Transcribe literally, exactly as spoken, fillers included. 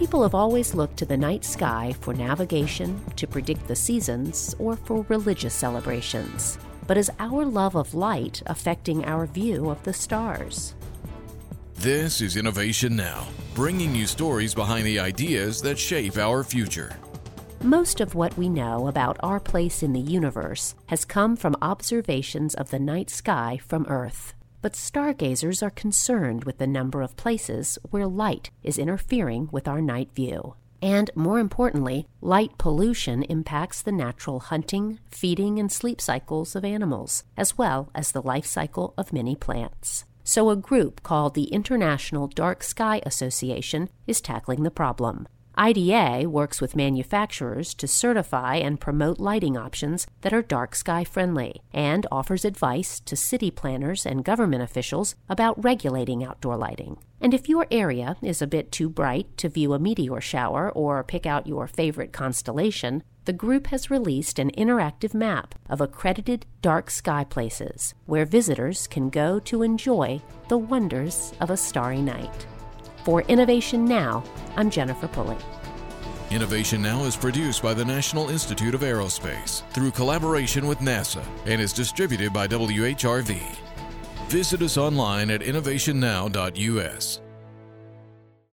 People have always looked to the night sky for navigation, to predict the seasons, or for religious celebrations. But is our love of light affecting our view of the stars? This is Innovation Now, bringing you stories behind the ideas that shape our future. Most of what we know about our place in the universe has come from observations of the night sky from Earth. But stargazers are concerned with the number of places where light is interfering with our night view. And more importantly, light pollution impacts the natural hunting, feeding, and sleep cycles of animals, as well as the life cycle of many plants. So a group called the International Dark Sky Association is tackling the problem. I D A works with manufacturers to certify and promote lighting options that are dark sky friendly and offers advice to city planners and government officials about regulating outdoor lighting. And if your area is a bit too bright to view a meteor shower or pick out your favorite constellation, the group has released an interactive map of accredited dark sky places where visitors can go to enjoy the wonders of a starry night. For Innovation Now, I'm Jennifer Pulley. Innovation Now is produced by the National Institute of Aerospace through collaboration with NASA and is distributed by W H R V. Visit us online at innovation now dot U S.